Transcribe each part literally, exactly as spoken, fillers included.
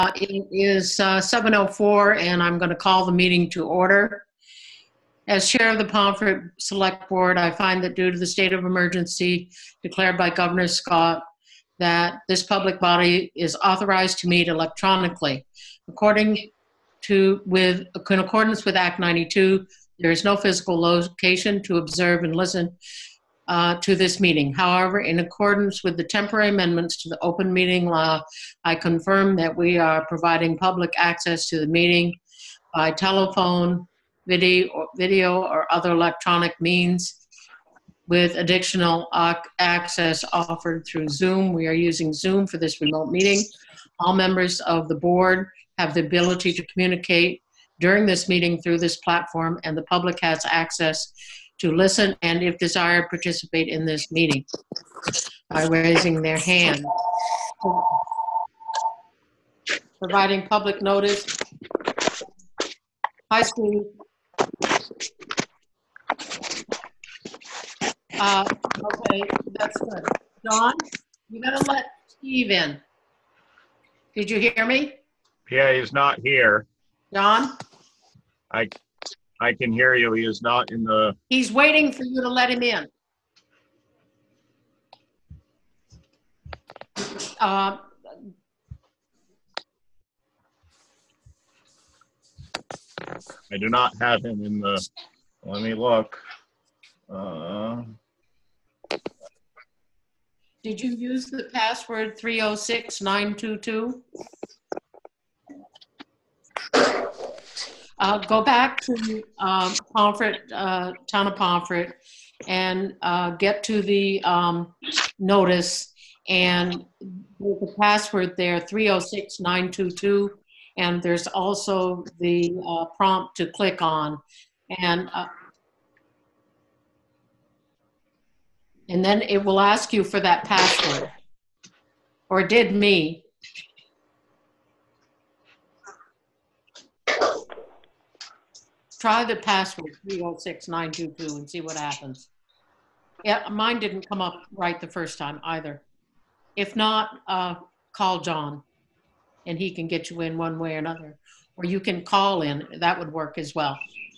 It is uh, seven oh four, and I'm going to call the meeting to order. As chair of the Pomfret Select Board, I find that due to the state of emergency declared by Governor Scott, that this public body is authorized to meet electronically. According to, with, in accordance with Act ninety-two, there is no physical location to observe and listen Uh, to this meeting. However, in accordance with the temporary amendments to the open meeting law, I confirm that we are providing public access to the meeting by telephone, video, or, video, or other electronic means with additional uh, access offered through Zoom. We are using Zoom for this remote meeting. All members of the board have the ability to communicate during this meeting through this platform, and the public has access to listen and, if desired, participate in this meeting by raising their hand. Providing public notice. Hi, Steve. Uh, okay, that's good. John, you gotta let Steve in. Did you hear me? Yeah, he's not here. John? I I can hear you. He is not in the... He's waiting for you to let him in. Uh, I do not have him in the... Let me look. Uh, did you use the password three oh six nine two two? Uh, go back to um, Pomfret, uh, Town of Pomfret, and uh, get to the um, notice, and there's the password there, three oh six nine two two, and there's also the uh, prompt to click on, and uh, and then it will ask you for that password, or it did me. Try the password three oh six nine two two and see what happens. Yeah, mine didn't come up right the first time either. If not, uh, call John and he can get you in one way or another. Or you can call in, that would work as well.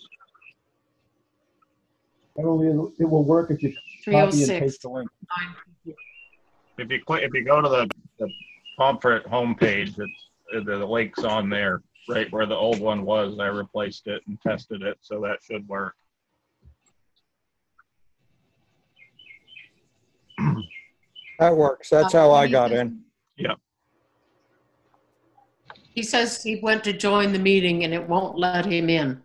Only it will work if you copy and paste the link. if you click, if you go to the, the Pomfret homepage, it's, the link's on there. Right where the old one was, I replaced it and tested it, so that should work. That works. That's how I got in. Yep. He says he went to join the meeting and it won't let him in.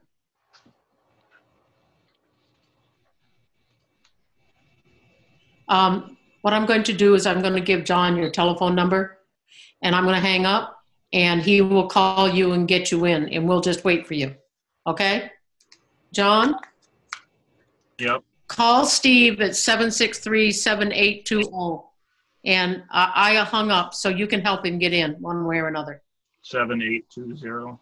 Um, what I'm going to do is I'm going to give John your telephone number, and I'm going to hang up, and he will call you and get you in, and we'll just wait for you. Okay? John? Yep. Call Steve at seven six three, seven eight two zero. And I, I hung up, so you can help him get in one way or another. seven eight two zero.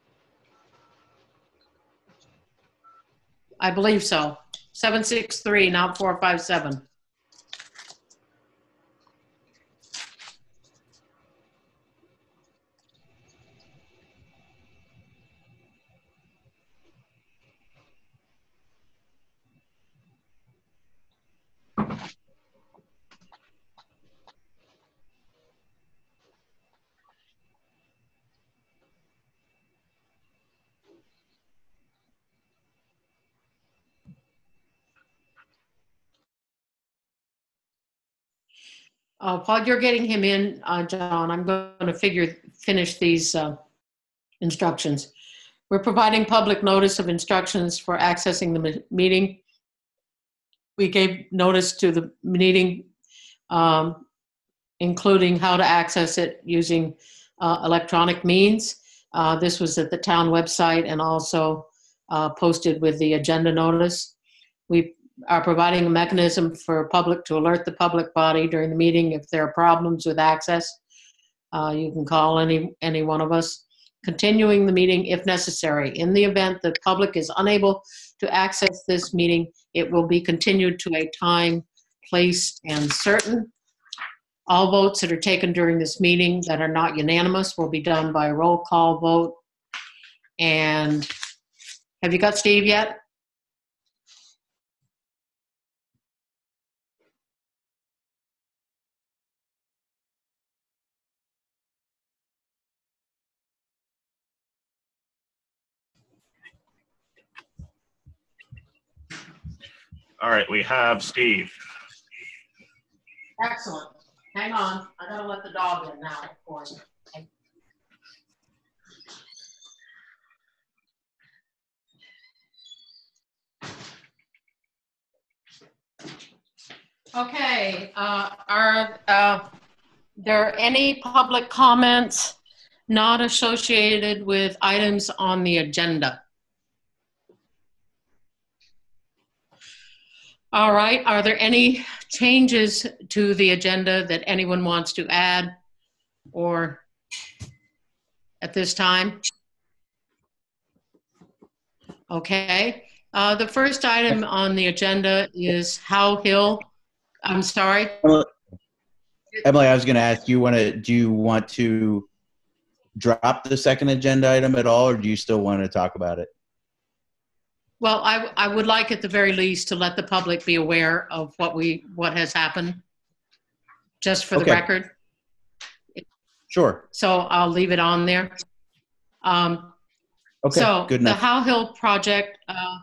I believe so. seven six three, not four five seven. Uh, while you're getting him in, uh, John, I'm going to figure finish these uh, instructions. We're providing public notice of instructions for accessing the meeting. We gave notice to the meeting, um, including how to access it using uh, electronic means. Uh, this was at the town website and also uh, posted with the agenda notice. We are providing a mechanism for public to alert the public body during the meeting if there are problems with access. Uh, you can call any, any one of us. Continuing the meeting if necessary. In the event the public is unable to access this meeting, it will be continued to a time, place, and certain. All votes that are taken during this meeting that are not unanimous will be done by roll call vote. And have you got Steve yet? All right, we have Steve. Excellent. Hang on. I gotta let the dog in now, of course. Okay, uh, are uh, there any public comments not associated with items on the agenda? All right, are there any changes to the agenda that anyone wants to add or at this time? Okay, uh, the first item on the agenda is Howe Hill. I'm sorry. Emily, I was going to ask you, want to, do you want to drop the second agenda item at all, or do you still want to talk about it? Well, I, I would like at the very least to let the public be aware of what we, what has happened, just for the Okay. record. Sure. So I'll leave it on there. Um, Okay, so good the enough. Howe Hill project, uh,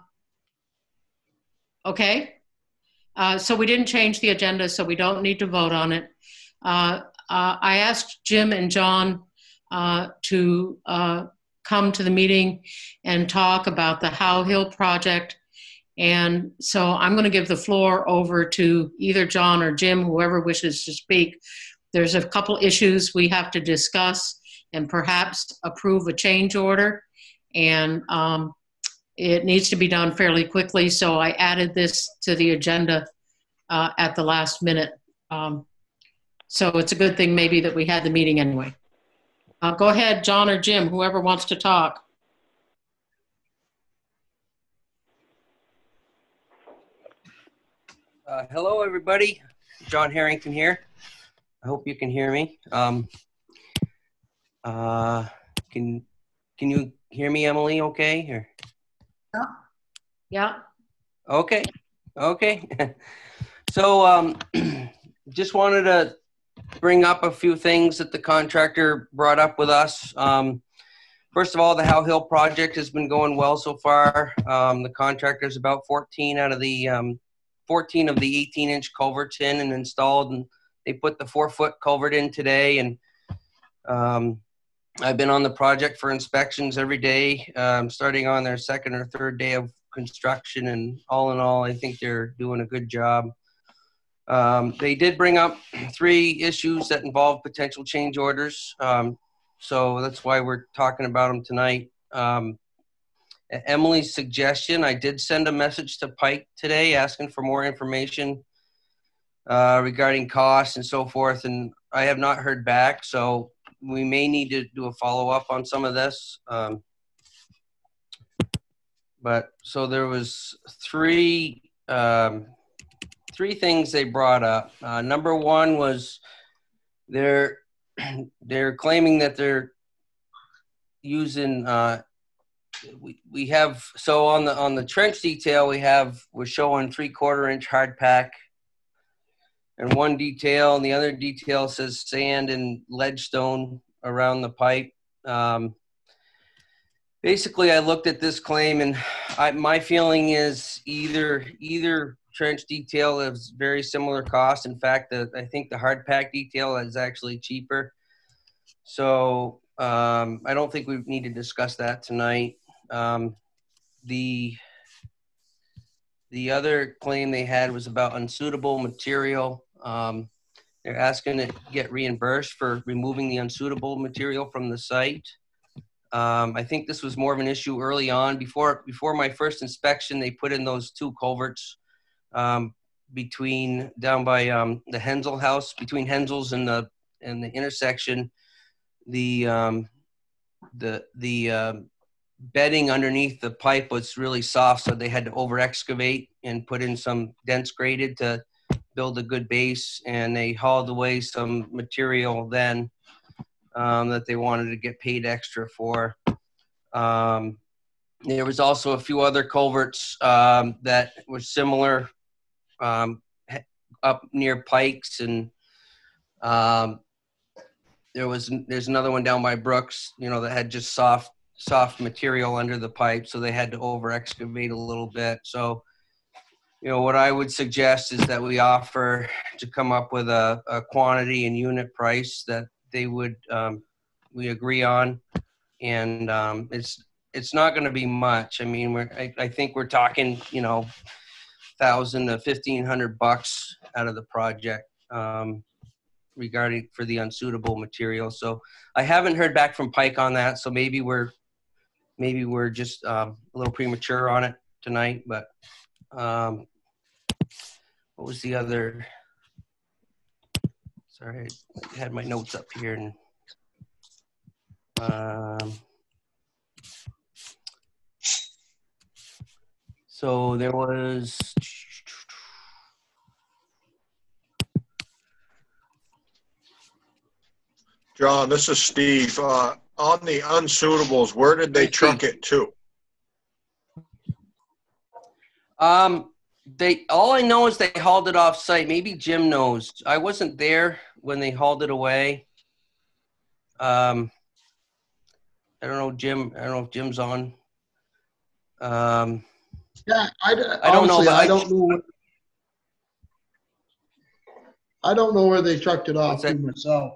okay. Uh, so we didn't change the agenda, so we don't need to vote on it. Uh, uh, I asked Jim and John uh, to uh, come to the meeting and talk about the Howe Hill project. And so I'm going to give the floor over to either John or Jim, whoever wishes to speak. There's a couple issues we have to discuss and perhaps approve a change order. And um, it needs to be done fairly quickly, so I added this to the agenda uh, at the last minute. Um, so it's a good thing maybe that we had the meeting anyway. Uh, go ahead, John or Jim, whoever wants to talk. Uh, hello, everybody. John Harrington here. I hope you can hear me. Um, uh, can can you hear me, Emily? Okay. Or? Yeah. Okay. Okay. So, um, just wanted to bring up a few things that the contractor brought up with us. Um, first of all, the Howe Hill project has been going well so far. Um, the contractor's about fourteen out of the um, fourteen of the eighteen inch culverts in and installed, and they put the four foot culvert in today. And um, I've been on the project for inspections every day, um, starting on their second or third day of construction. And all in all, I think they're doing a good job. Um, they did bring up three issues that involve potential change orders. Um, so that's why we're talking about them tonight. Um, at Emily's suggestion, I did send a message to Pike today asking for more information uh, regarding costs and so forth. And I have not heard back. So we may need to do a follow-up on some of this. Um, but so there was three, um, three things they brought up. Uh, number one was they're, they're claiming that they're using, uh, we, we have, so on the, on the trench detail, we have, we're showing three quarter inch hard pack and one detail, and the other detail says sand and ledgestone around the pipe. Um, basically, I looked at this claim, and I, my feeling is either either trench detail is very similar cost. In fact, the, I think the hard pack detail is actually cheaper. So um, I don't think we need to discuss that tonight. Um, the the other claim they had was about unsuitable material. Um, they're asking to get reimbursed for removing the unsuitable material from the site. Um, I think this was more of an issue early on. Before before my first inspection, they put in those two culverts um, between down by um, the Hensel house, between Hensel's and the and the intersection. The um, the the uh, bedding underneath the pipe was really soft, so they had to over excavate and put in some dense graded to build a good base, and they hauled away some material then um, that they wanted to get paid extra for. Um, there was also a few other culverts um, that were similar um, up near Pikes, and um, there was there's another one down by Brooks, you know, that had just soft soft material under the pipe, so they had to over excavate a little bit. So, you know, what I would suggest is that we offer to come up with a, a quantity and unit price that they would um, we agree on, and um, it's it's not going to be much. I mean, we're I, I think we're talking, you know, thousand to fifteen hundred bucks out of the project um, regarding for the unsuitable material. So I haven't heard back from Pike on that. So maybe we're maybe we're just um, a little premature on it tonight. But um, what was the other? Sorry, I had my notes up here and. Um, so there was. John, this is Steve. Uh, on the unsuitables, where did they truck it to? Um, they all I know is they hauled it off site. Maybe Jim knows. I wasn't there when they hauled it away. Um, I don't know, Jim. I don't know if Jim's on. Um, yeah, I, I don't know. honestly, But I I don't know. Where, I don't know where they trucked it off to myself.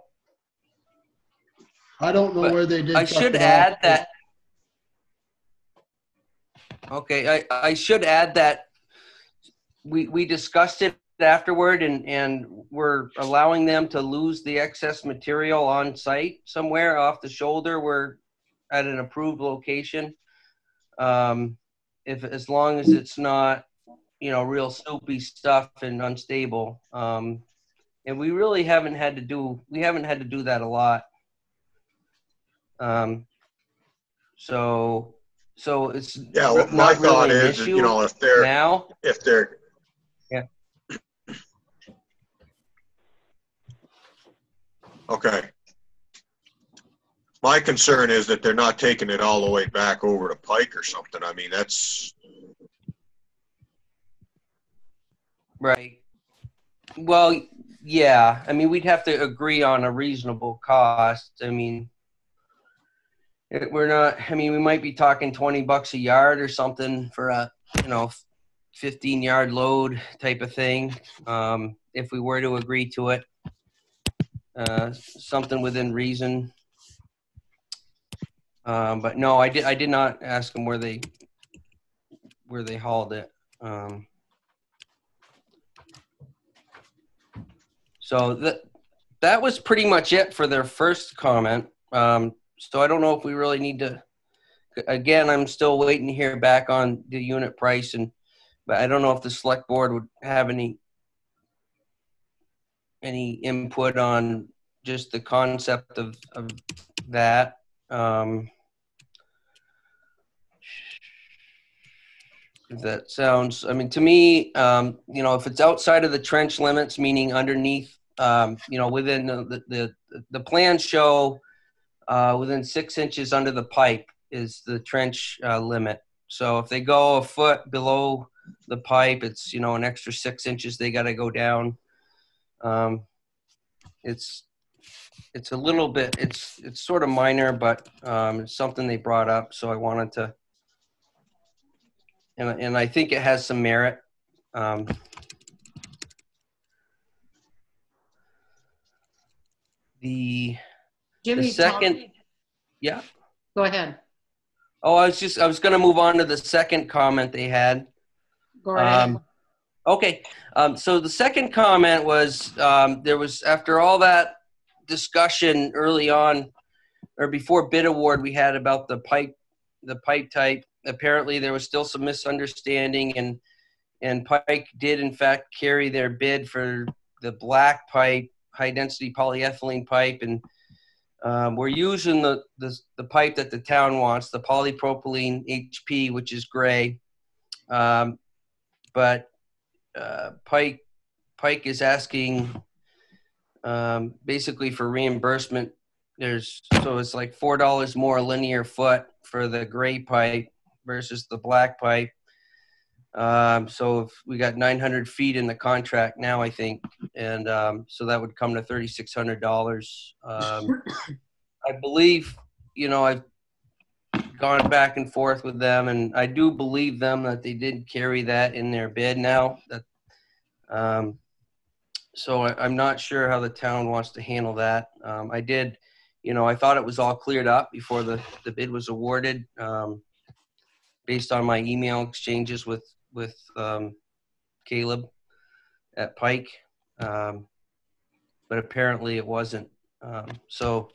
I don't know But where they did. I truck should it add off. that. Okay, I, I should add that we we discussed it afterward, and and we're allowing them to lose the excess material on site somewhere off the shoulder. We're at an approved location. Um, if as long as it's not, you know, real soapy stuff and unstable. Um, and we really haven't had to do we haven't had to do that a lot. Um, so, so it's Yeah, well, my not thought really an is, issue you know, if they're, now. if they're, Yeah. Okay. My concern is that they're not taking it all the way back over to Pike or something. I mean, that's, Right. Well, yeah. I mean, we'd have to agree on a reasonable cost. I mean, it, we're not, I mean, we might be talking twenty bucks a yard or something for a, you know, fifteen yard load type of thing. Um, if we were to agree to it, uh, something within reason. Um, but no, I did, I did not ask them where they, where they hauled it. Um, so that, that was pretty much it for their first comment. Um, so I don't know if we really need to, again, I'm still waiting to hear back on the unit price, and, but I don't know if the select board would have any, any input on just the concept of, of that. Um, if that sounds, I mean, to me, um, you know, if it's outside of the trench limits, meaning underneath, um, you know, within the, the, the plans show uh, within six inches under the pipe is the trench uh, limit. So if they go a foot below the pipe, it's, you know, an extra six inches they got to go down. Um, it's, it's a little bit, it's, it's sort of minor, but um, it's something they brought up. So I wanted to, and, and I think it has some merit. Um, the, Jimmy, the second, talk- yeah. Go ahead. Oh, I was just, I was going to move on to the second comment they had. Go right ahead. Um, okay. Um, so the second comment was, um, there was, after all that discussion early on, or before bid award we had about the pipe, the pipe type, apparently there was still some misunderstanding, and, and Pike did in fact carry their bid for the black pipe, high density polyethylene pipe. And um, we're using the, the, the pipe that the town wants, the polypropylene H P, which is gray. Um, but uh, Pike Pike is asking um, basically for reimbursement. There's so it's like four dollars more linear foot for the gray pipe versus the black pipe. Um, so if we got nine hundred feet in the contract now, I think, and um, so that would come to thirty-six hundred dollars. Um, I believe, you know, I've gone back and forth with them, and I do believe them that they did carry that in their bid now. That, um, so I, I'm not sure how the town wants to handle that. Um, I did, you know, I thought it was all cleared up before the, the bid was awarded, um, based on my email exchanges with, with um, Caleb at Pike. Um, but apparently it wasn't. Um, so,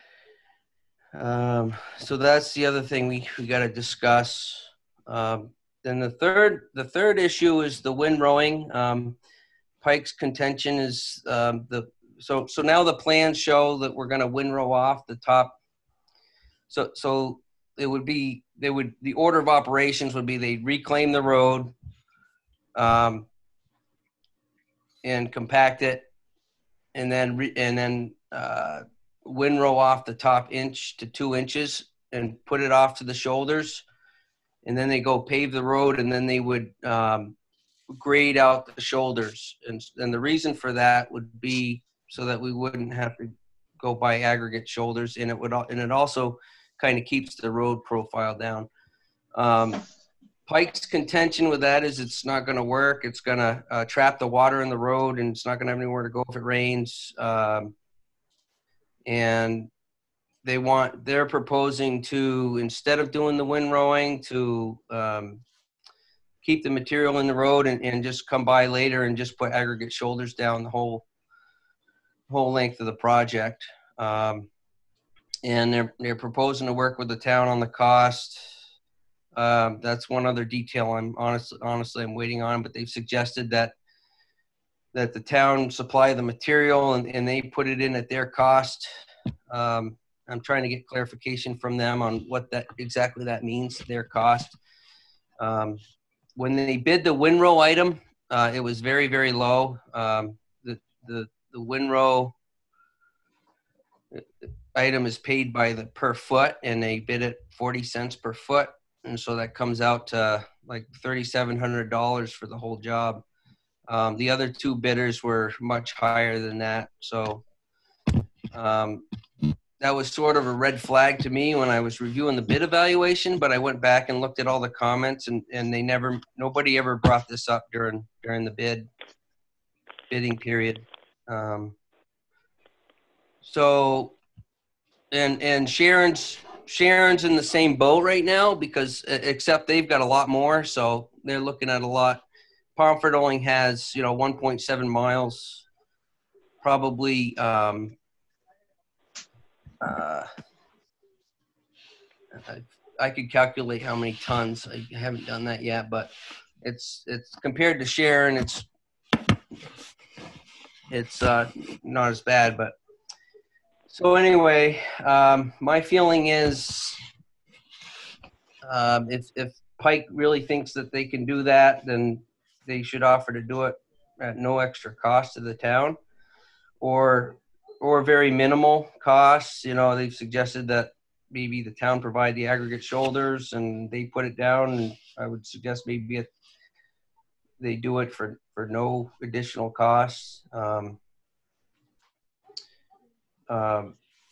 um, so that's the other thing we, we got to discuss. Um, then the third, the third issue is the windrowing. Um, Pike's contention is um, the so so now the plans show that we're going to windrow off the top. So so it would be they would the order of operations would be they'd reclaim the road, um, and compact it, and then re, and then uh, windrow off the top inch to two inches and put it off to the shoulders, and then they go pave the road, and then they would um, grade out the shoulders. And, and the reason for that would be so that we wouldn't have to go by aggregate shoulders, and it would and it also kind of keeps the road profile down. Um, Pike's contention with that is it's not going to work. It's going to uh, trap the water in the road, and it's not going to have anywhere to go if it rains. Um, and they want they're proposing to, instead of doing the windrowing, to um, keep the material in the road and, and just come by later and just put aggregate shoulders down the whole whole length of the project. Um, and they're they're proposing to work with the town on the cost. Um, that's one other detail I'm honestly honestly I'm waiting on, but they've suggested that that the town supply the material and, and they put it in at their cost. Um, I'm trying to get clarification from them on what that exactly that means, their cost. Um, when they bid the windrow item, uh, it was very, very low. Um, the, the, the windrow item is paid by the per foot, and they bid it forty cents per foot. And so that comes out to like thirty-seven hundred dollars for the whole job. Um, the other two bidders were much higher than that. So um, that was sort of a red flag to me when I was reviewing the bid evaluation, but I went back and looked at all the comments, and, and they never, nobody ever brought this up during, during the bid bidding period. Um, so, and, and Sharon's, Sharon's in the same boat right now because except they've got a lot more. So they're looking at a lot. Pomfret only has, you know, one point seven miles, probably, um, uh, I, I could calculate how many tons. I haven't done that yet, but it's, it's compared to Sharon, it's, it's, uh, not as bad, but so anyway, um, my feeling is, um, if, if Pike really thinks that they can do that, then they should offer to do it at no extra cost to the town, or, or very minimal costs. You know, they've suggested that maybe the town provide the aggregate shoulders and they put it down. And I would suggest maybe it, they do it for, for no additional costs. Um, um,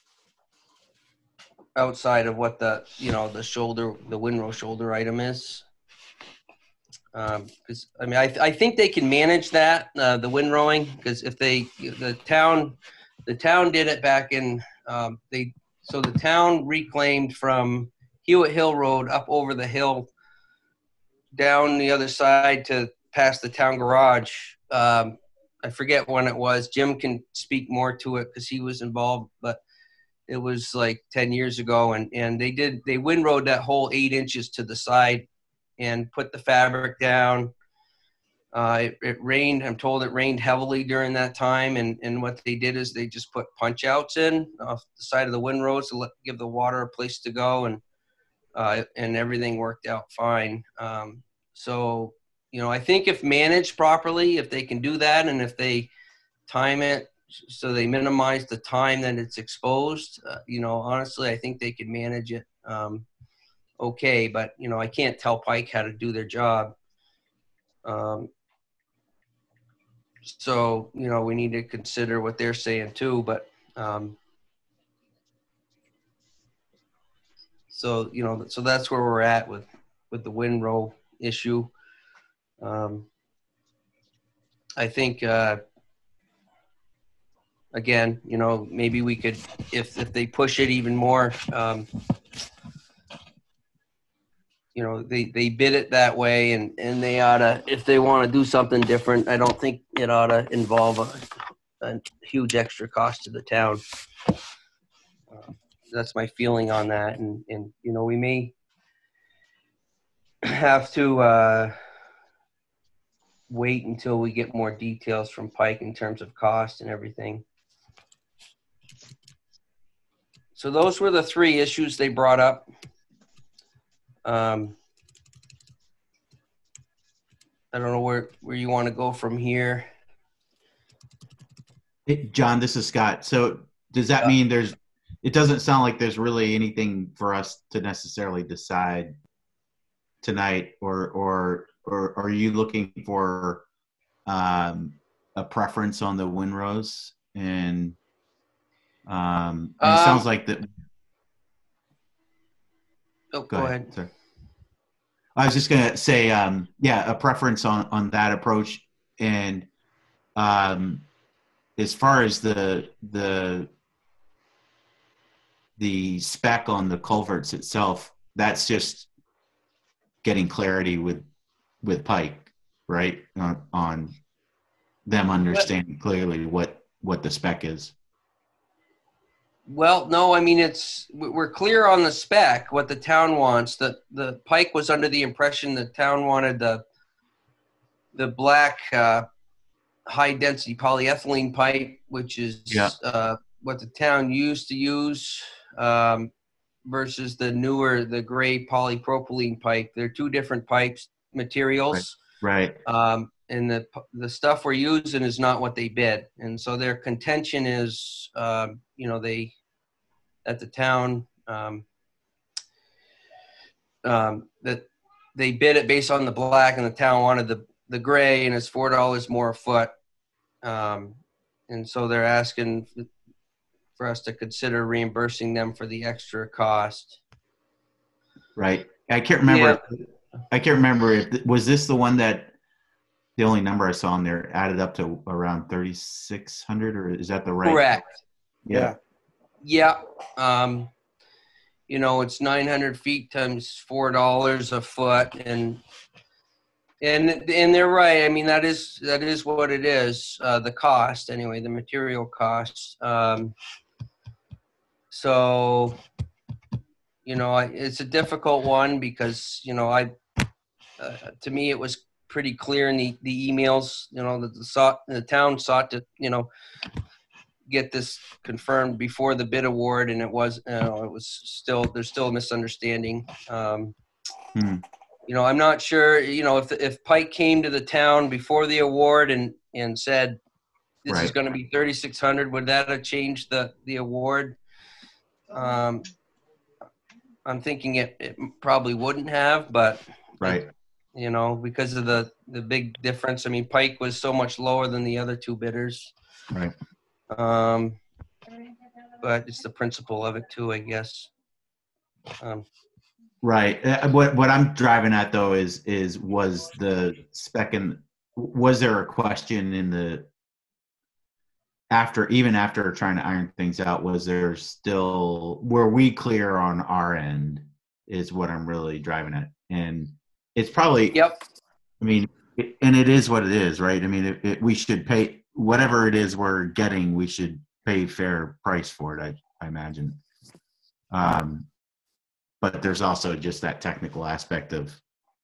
outside of what the, you know, the shoulder, the windrow shoulder item is. Um, cause I mean, I, th I think they can manage that, uh, the windrowing, because if they, the town, the town did it back in, um, they, so the town reclaimed from Hewitt Hill Road up over the hill, down the other side to past the town garage. Um, I forget when it was. Jim can speak more to it because he was involved, but it was like ten years ago. And, and they did, they windrowed that whole eight inches to the side and put the fabric down. Uh, it, it rained. I'm told it rained heavily during that time. And, and what they did is they just put punch outs in off the side of the windrows to let, give the water a place to go. And, uh, and everything worked out fine. Um, so, you know, I think if managed properly, if they can do that, and if they time it so they minimize the time that it's exposed, uh, you know, honestly, I think they could manage it um, okay. But, you know, I can't tell Pike how to do their job. Um, so, you know, we need to consider what they're saying too. But um, so, you know, so that's where we're at with, with the windrow issue. Um, I think, uh, again, you know, maybe we could, if if they push it even more, um, you know, they, they bid it that way, and, and they ought to, if they want to do something different, I don't think it ought to involve a, a huge extra cost to the town. Uh, that's my feeling on that. And, and, you know, we may have to uh, wait until we get more details from Pike in terms of cost and everything. So those were the three issues they brought up. Um, I don't know where, where you want to go from here. Hey, John, this is Scott. So does that Yeah. mean there's, it doesn't sound like there's really anything for us to necessarily decide tonight, or, or, or are you looking for um, a preference on the windrows? And, um, and it Um, sounds like that. Oh, go, Go ahead. ahead. Sorry. I was just gonna say, um, yeah, a preference on on that approach, and um, as far as the the the spec on the culverts itself, that's just getting clarity with with Pike, right? On, on them understanding clearly what what the spec is. Well, no, I mean, it's, we're clear on the spec, what the town wants. The, the Pike was under the impression the town wanted the, the black uh, high density polyethylene pipe, which is Yeah. uh, what the town used to use, um, versus the newer, the gray polypropylene pipe. They're two different pipes, materials. Right. Um, and the, the stuff we're using is not what they bid. And so their contention is, um, you know, they, at the town, um, um, that they bid it based on the black, and the town wanted the, the gray, and it's four dollars more a foot. Um, and so they're asking for us to consider reimbursing them for the extra cost. Right. I can't remember. Yeah. I can't remember if was this the one that the only number I saw on there added up to around thirty-six hundred, or is that the right? Correct. Yeah. Yeah. Um, you know, it's nine hundred feet times four dollars a foot, and and and they're right. I mean, that is that is what it is. Uh, the cost, anyway, the material cost. Um, so, you know, I, it's a difficult one because, you know, I uh, to me it was pretty clear in the, the emails, you know, that the sought the town sought to, you know, get this confirmed before the bid award, and it was, you know, it was still, there's still a misunderstanding. Um, Hmm. You know, I'm not sure, you know, if, if Pike came to the town before the award and, and said, this Right. is going to be thirty-six hundred, would that have changed the, the award? Um, I'm thinking it, it probably wouldn't have, but Right. you know, because of the, the big difference. I mean, Pike was so much lower than the other two bidders. Right. Um, but it's the principle of it too, I guess. Um, Right. Uh, What what I'm driving at though is is was the spec and was there a question in the after even after trying to iron things out, was there still, were we clear on our end is what I'm really driving at. And it's probably, yep. I mean, it, and it is what it is, right? I mean, it, it, we should pay whatever it is we're getting, we should pay fair price for it, I, I imagine. Um, but there's also just that technical aspect of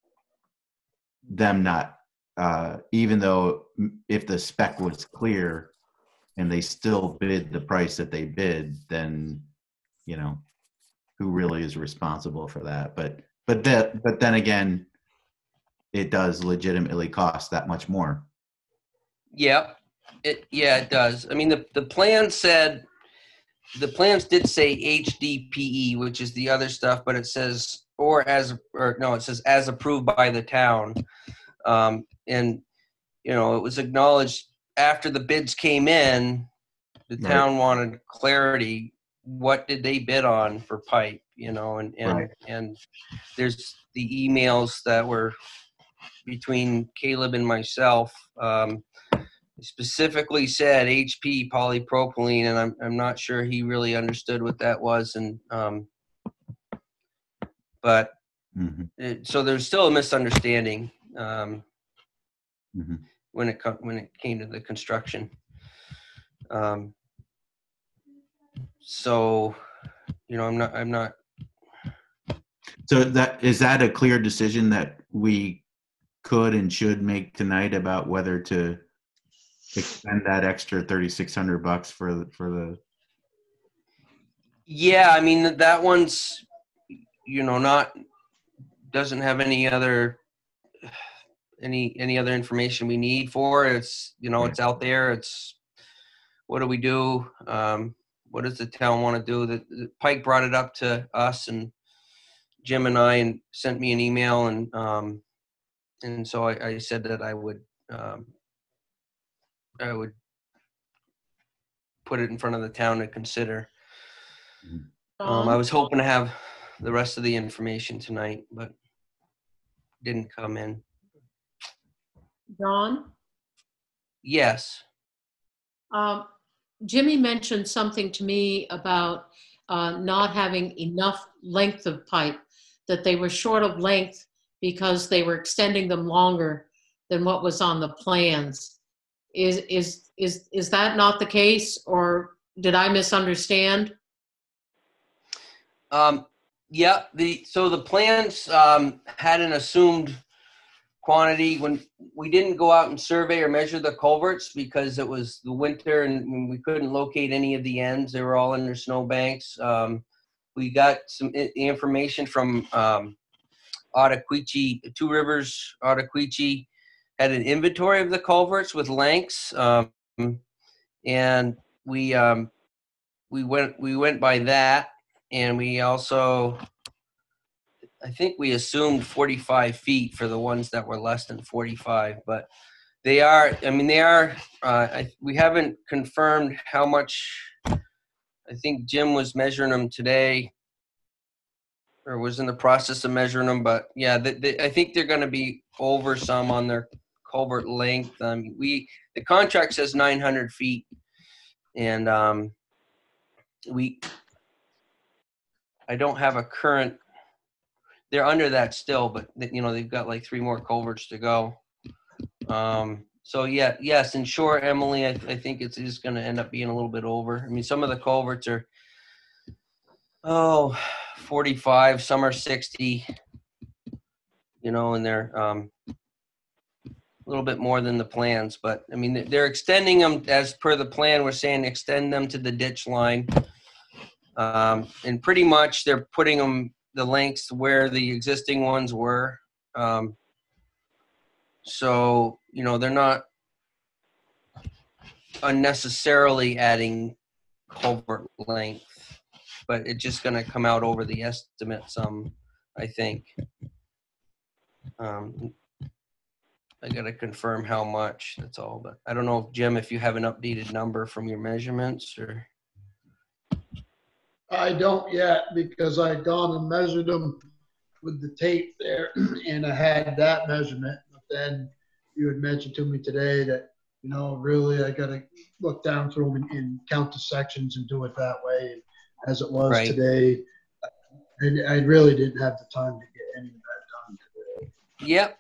them not, uh, even though if the spec was clear and they still bid the price that they bid, then, you know, who really is responsible for that? But, but that, but then again, it does legitimately cost that much more. Yeah, it yeah it does. I mean, the the plan said the plans did say H D P E, which is the other stuff, but it says or as or no, it says as approved by the town, um, and you know it was acknowledged after the bids came in. The Right. town wanted clarity. What did they bid on for pipe? You know, and and Right. and there's the emails that were between Caleb and myself. Um, specifically said H P polypropylene, and I'm I'm not sure he really understood what that was, and um, but Mm-hmm. it, so there's still a misunderstanding um, Mm-hmm. when it co- when it came to the construction. Um, so you know, I'm not I'm not. So that is that a clear decision that we could and should make tonight about whether to expend that extra thirty-six hundred bucks for the, for the. Yeah, I mean that one's, you know, not doesn't have any other any any other information we need for it. It's you know Right. it's out there. It's what do we do? Um, what does the town want to do? The, the Pike brought it up to us and Jim and I, and sent me an email, and um, and so I, I said that I would um, I would put it in front of the town to consider. Um, I was hoping to have the rest of the information tonight, but didn't come in. John? Yes. Um, Jimmy mentioned something to me about uh, not having enough length of pipe, that they were short of length because they were extending them longer than what was on the plans. Is is is is that not the case, or did I misunderstand? Um, yeah. The so the plans um, had an assumed quantity when we didn't go out and survey or measure the culverts because it was the winter and we couldn't locate any of the ends. They were all under snow banks. Um, we got some I- information from um, Ottaquiche, Two Rivers, Ottaquiche had an inventory of the culverts with lengths, um, and we um, we went we went by that, and we also. I think we assumed forty-five feet for the ones that were less than forty-five, but they are, I mean, they are, uh, I, we haven't confirmed how much, I think Jim was measuring them today, or was in the process of measuring them, but yeah, they, they, I think they're going to be over some on their culvert length. Um, we, the contract says nine hundred feet, and um, we, I don't have a current, they're under that still, but you know, they've got like three more culverts to go. Um, so yeah, yes, in short, Emily, I, I think it's just going to end up being a little bit over. I mean, some of the culverts are, oh, forty-five, some are sixty, you know, and they're um, a little bit more than the plans, but I mean, they're extending them as per the plan. We're saying extend them to the ditch line. Um, and pretty much they're putting them the lengths where the existing ones were. Um, so, you know, they're not unnecessarily adding culvert length, but it's just going to come out over the estimate some, I think. Um, I got to confirm how much, that's all. But I don't know, if Jim, if you have an updated number from your measurements or. I don't yet because I had gone and measured them with the tape there and I had that measurement. But then you had mentioned to me today that, you know, really I got to look down through them and, and count the sections and do it that way as it was Right. today. And I really didn't have the time to get any of that done today. Yep.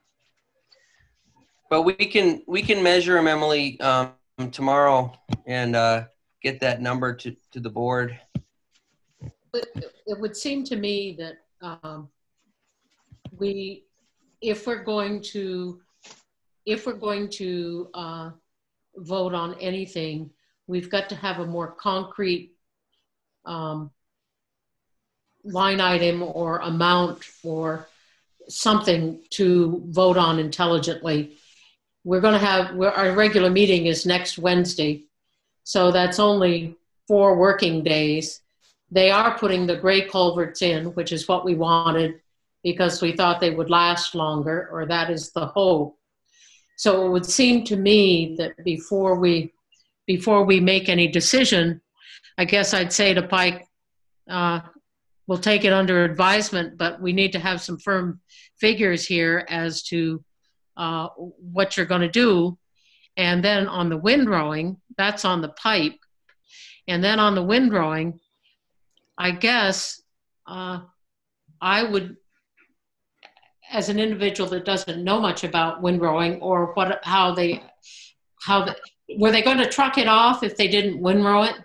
But we can we can measure them, Emily, um, tomorrow and uh, get that number to, to the board. It, it would seem to me that um, we, if we're going to, if we're going to uh, vote on anything, we've got to have a more concrete um, line item or amount or something to vote on intelligently. We're going to have, we're, our regular meeting is next Wednesday, so that's only four working days. They are putting the gray culverts in, which is what we wanted because we thought they would last longer, or that is the hope. So it would seem to me that before we, before we make any decision, I guess I'd say to Pike, uh, we'll take it under advisement, but we need to have some firm figures here as to uh, what you're going to do. And then on the windrowing, that's on the pipe. And then on the windrowing, I guess uh, I would, as an individual that doesn't know much about windrowing or what, how they, how the, were they going to truck it off if they didn't windrow it?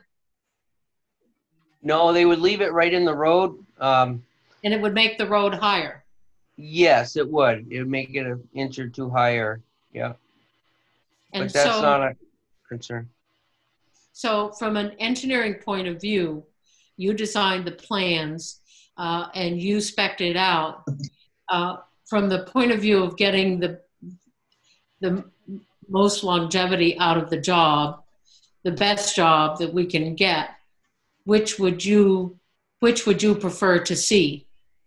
No, they would leave it right in the road. Um, And it would make the road higher. yes, it would. It would make it an inch or two higher. Yeah. And But that's so, not a concern. so from an engineering point of view, you designed the plans uh, and you spec'd it out. Uh, from the point of view of getting the, the most longevity out of the job, the best job that we can get, which would you, which would you prefer to see?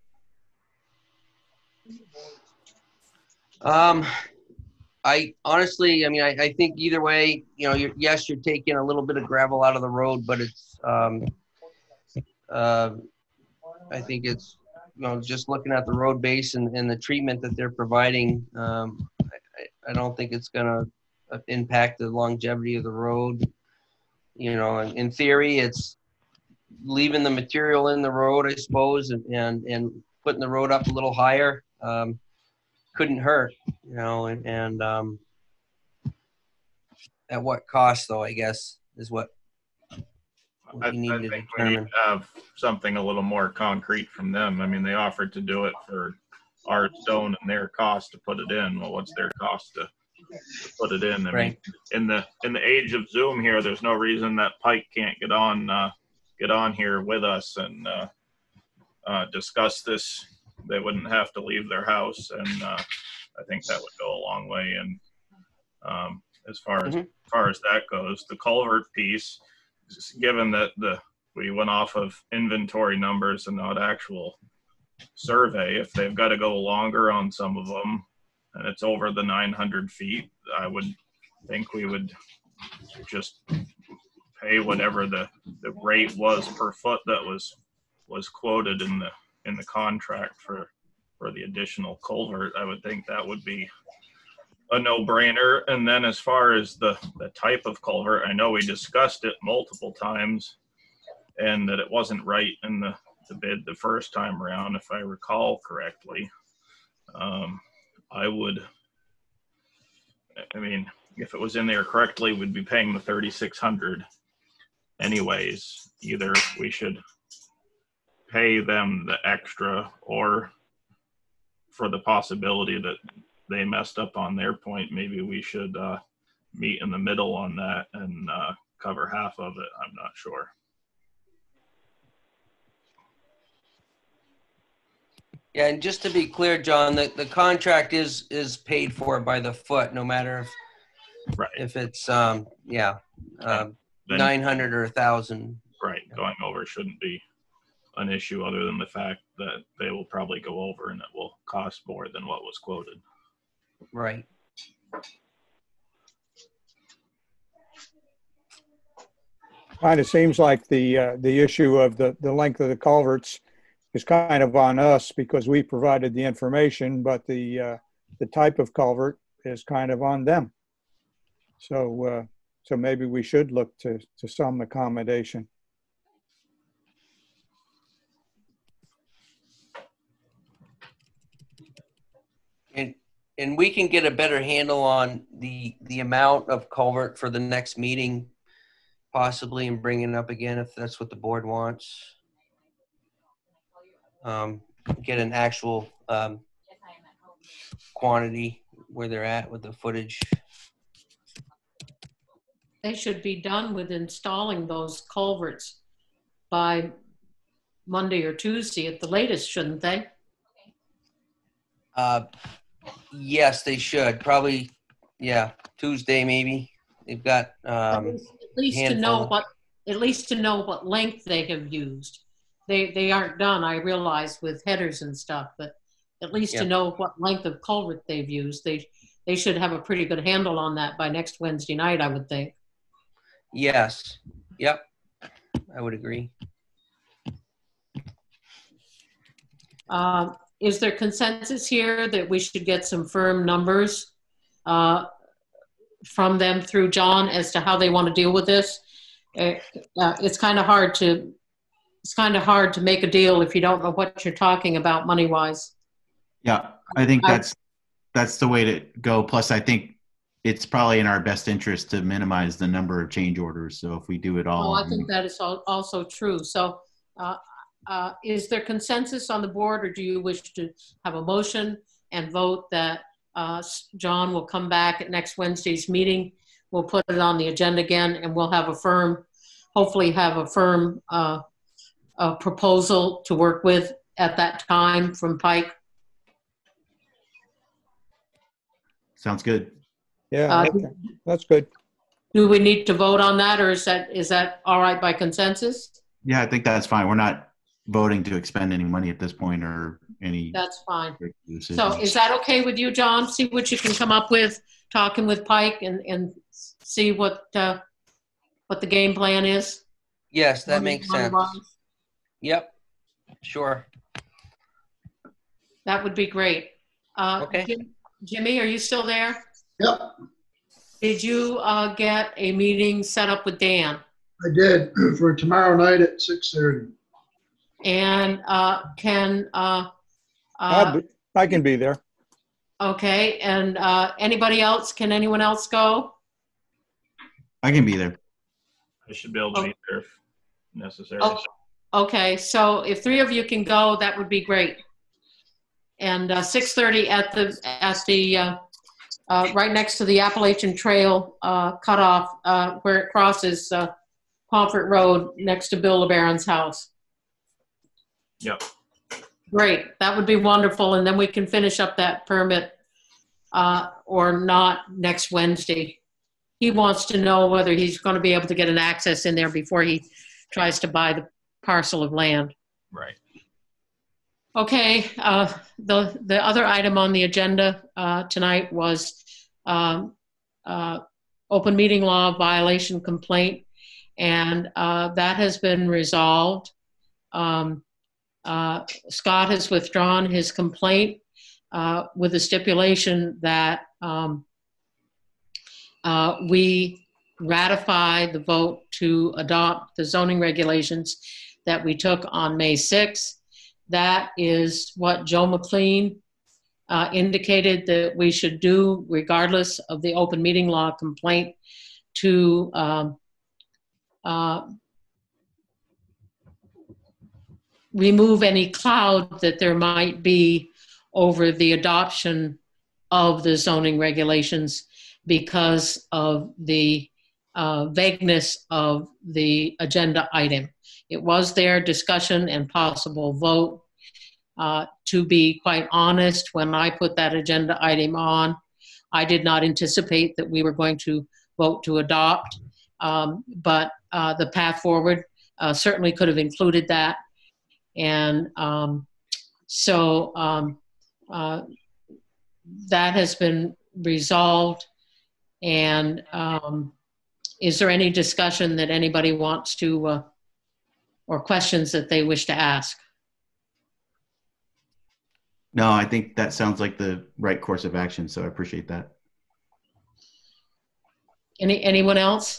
Um, I honestly, I mean, I, I think either way, you know, you're, yes, you're taking a little bit of gravel out of the road, but it's, um, uh, I think it's, you know, just looking at the road base and, and the treatment that they're providing, um, I, I don't think it's going to impact the longevity of the road. You know, in, in theory, it's leaving the material in the road, I suppose, and, and, and putting the road up a little higher. Um, couldn't hurt, you know, and, and um, at what cost, though, I guess, is what, what I, you need I to think we need determine. to have something a little more concrete from them. I mean, they offered to do it for our stone and their cost to put it in. Well, what's their cost to, to put it in? I Right. mean, in the in the age of Zoom here, there's no reason that Pike can't get on uh, get on here with us and uh, uh, discuss this. They wouldn't have to leave their house, and uh, I think that would go a long way. And um, as far as, Mhm. as far as that goes, the culvert piece, given that the we went off of inventory numbers and not actual survey, if they've got to go longer on some of them, and it's over the nine hundred feet, I would think we would just pay whatever the, the rate was per foot that was was quoted in the in the contract for for the additional culvert. I would think that would be a no-brainer. And then as far as the the type of culvert, I know we discussed it multiple times and that it wasn't right in the, the bid the first time around, if I recall correctly. Um, I would, I mean, if it was in there correctly, we'd be paying the thirty-six hundred anyways. Either we should pay them the extra, or for the possibility that they messed up on their point, maybe we should uh, meet in the middle on that and uh, cover half of it. I'm not sure. Yeah, and just to be clear, John, the, the contract is is paid for by the foot, no matter if Right. if it's um yeah um, Then- nine hundred or a thousand. Right. Going over shouldn't be an issue, other than the fact that they will probably go over and it will cost more than what was quoted. Right. Kind of seems like the, uh, the issue of the, the length of the culverts is kind of on us because we provided the information, but the, uh, the type of culvert is kind of on them. So, uh, so maybe we should look to, to some accommodation. And and we can get a better handle on the the amount of culvert for the next meeting, possibly, and bring it up again if that's what the board wants. Um, get an actual um, quantity where they're at with the footage. They should be done with installing those culverts by Monday or Tuesday at the latest, shouldn't they? Uh, yes, they should. Probably, yeah, Tuesday maybe. They've got At um, least, at least to handful. know what, at least to know what length they have used. They, they aren't done, I realize, with headers and stuff, but at least to Yep. know what length of culvert they've used. They, they should have a pretty good handle on that by next Wednesday night, I would think. Yes. Yep. I would agree. Um, is there consensus here that we should get some firm numbers uh, from them through John as to how they want to deal with this? Uh, uh, it's kind of hard to, it's kind of hard to make a deal if you don't know what you're talking about money-wise. Yeah, I think I- that's that's the way to go. Plus, I think it's probably in our best interest to minimize the number of change orders. So if we do it all, Oh, I think that is al- also true. So uh, uh, is there consensus on the board, or do you wish to have a motion and vote that uh, John will come back at next Wednesday's meeting? We'll put it on the agenda again, and we'll have a firm, hopefully have a firm uh, a proposal to work with at that time from Pike. sounds good. Yeah, Uh, okay. That's good. Do we need to vote on that, or is that is that all right by consensus? Yeah, I think that's fine. We're not voting to expend any money at this point or any That's fine. decisions. So is that okay with you, John? See what you can come up with, talking with Pike, and, and see what uh, what the game plan is? Yes, that makes sense. Money-wise? Yep. Sure. That would be great. Uh, Okay. Jim- Jimmy, are you still there? Yep, Did you uh, get a meeting set up with Dan? I did for tomorrow night at six thirty. And uh, can, uh, I'll uh, be- I can be there. okay, and uh, anybody else, can anyone else go? I can be there. I should be able to be there if necessary. Oh, okay, so if three of you can go, that would be great. And uh, six thirty at the, at the, uh, uh, right next to the Appalachian Trail uh, cutoff, uh, where it crosses uh, Pomfret Road next to Bill LeBaron's house. Yep. Great, that would be wonderful, and then we can finish up that permit uh, or not next Wednesday. He wants to know whether he's going to be able to get an access in there before he tries to buy the parcel of land. Right. Okay, uh, the, the other item on the agenda uh, tonight was um, uh, open meeting law violation complaint, and uh, that has been resolved. Um, uh, Scott has withdrawn his complaint uh, with the stipulation that um, uh, we ratify the vote to adopt the zoning regulations that we took on May sixth. That is what Joe McLean uh, indicated that we should do regardless of the open meeting law complaint to um, uh, remove any cloud that there might be over the adoption of the zoning regulations because of the uh, vagueness of the agenda item. It was their discussion and possible vote. Uh, to be quite honest, when I put that agenda item on, I did not anticipate that we were going to vote to adopt, um, but uh, the path forward uh, certainly could have included that. And um, so um, uh, that has been resolved. And um, is there any discussion that anybody wants to uh, or questions that they wish to ask? No, I think that sounds like the right course of action, so I appreciate that. Any anyone else?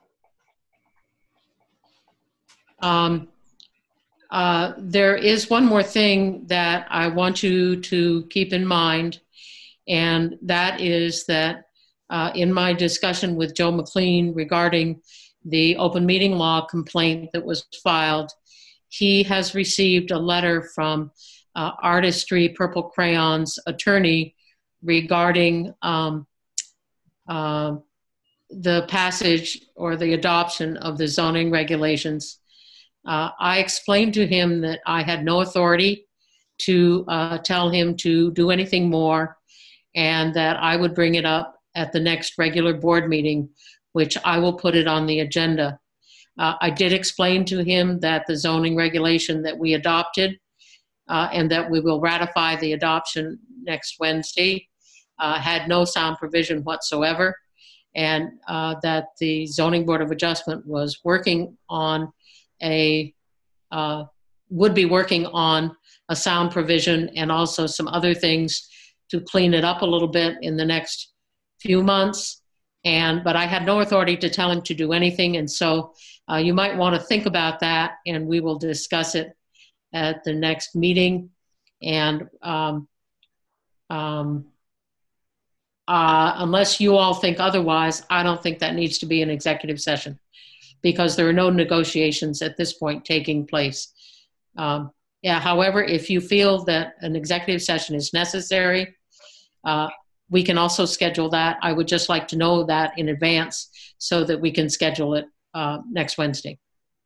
Um, uh, there is one more thing that I want you to keep in mind, and that is that uh, in my discussion with Joe McLean regarding the open meeting law complaint that was filed, he has received a letter from uh, Artistry Purple Crayon's attorney regarding um, uh, the passage or the adoption of the zoning regulations. Uh, I explained to him that I had no authority to uh, tell him to do anything more, and that I would bring it up at the next regular board meeting, which I will put it on the agenda. Uh, I did explain to him that the zoning regulation that we adopted uh, and that we will ratify the adoption next Wednesday uh, had no sound provision whatsoever, and uh, that the Zoning Board of Adjustment was working on a, uh, would be working on a sound provision and also some other things to clean it up a little bit in the next few months. And, but I had no authority to tell him to do anything. And so uh, you might want to think about that, and we will discuss it at the next meeting. And um, um, uh, unless you all think otherwise, I don't think that needs to be an executive session, because there are no negotiations at this point taking place. Um, yeah, however, if you feel that an executive session is necessary, uh, we can also schedule that. I would just like to know that in advance so that we can schedule it uh, next Wednesday.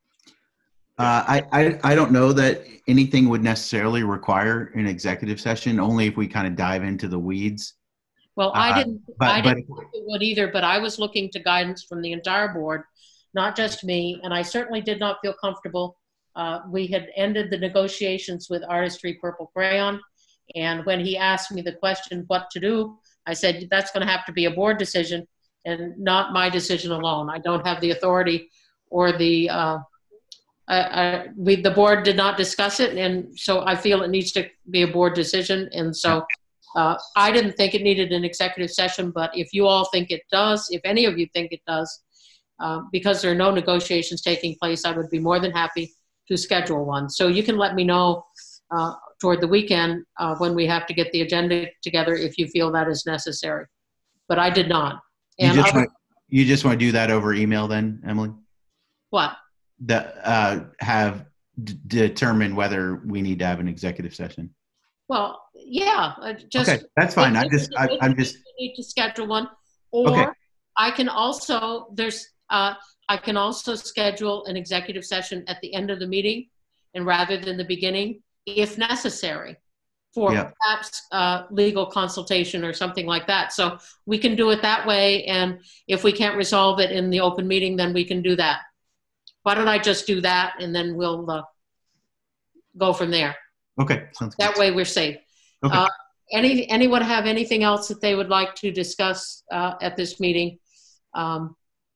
Uh, I, I I don't know that anything would necessarily require an executive session, only if we kind of dive into the weeds. Well, I didn't, Uh, but- I but- didn't think it would either, but I was looking to guidance from the entire board, not just me, and I certainly did not feel comfortable. Uh, we had ended the negotiations with Artistry Purple Crayon, and when he asked me the question, what to do, I said, that's going to have to be a board decision and not my decision alone. I don't have the authority or the, uh, I, I, we, the board did not discuss it, and so I feel it needs to be a board decision. And so uh, I didn't think it needed an executive session, but if you all think it does, if any of you think it does, uh, because there are no negotiations taking place, I would be more than happy to schedule one. So you can let me know uh, toward the weekend uh, when we have to get the agenda together if you feel that is necessary. But I did not. You And just, other- want, you just want to do that over email then, Emily? what? That uh, have d- determine whether we need to have an executive session. Well, yeah, uh, just. Okay, that's fine. I if- just, if- I, if I'm you just, Need to schedule one, or Okay. I can also, there's, uh, I can also schedule an executive session at the end of the meeting, and rather than the beginning, if necessary, for Yeah. perhaps uh, legal consultation or something like that. So we can do it that way, and if we can't resolve it in the open meeting, then we can do that. Why don't I just do that, and then we'll uh, go from there. okay, sounds good. That way we're safe. Okay. Uh, any, anyone have anything else that they would like to discuss uh, at this meeting um,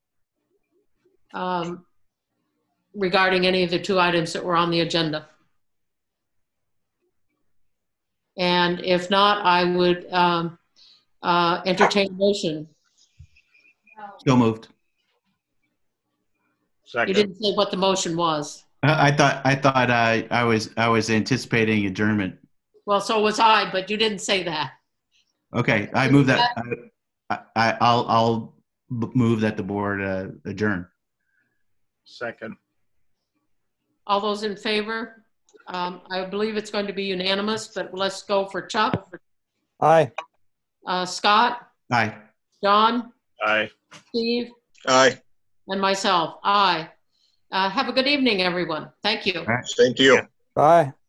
um, regarding any of the two items that were on the agenda? And if not, I would um, uh, entertain a motion. So moved. You Second. didn't say what the motion was. I, I thought, I thought uh, I was, I was anticipating adjournment. Well, so was I, but you didn't say that. Okay, I move that. I, I, I'll, I'll b- move that the board uh, adjourn. Second. All those in favor? Um, I believe it's going to be unanimous, but let's go for Chuck, Aye. uh, Scott, Aye. John, Aye. Steve, Aye, and myself. Aye. Uh, have a good evening, everyone. Thank you. same to you. Bye.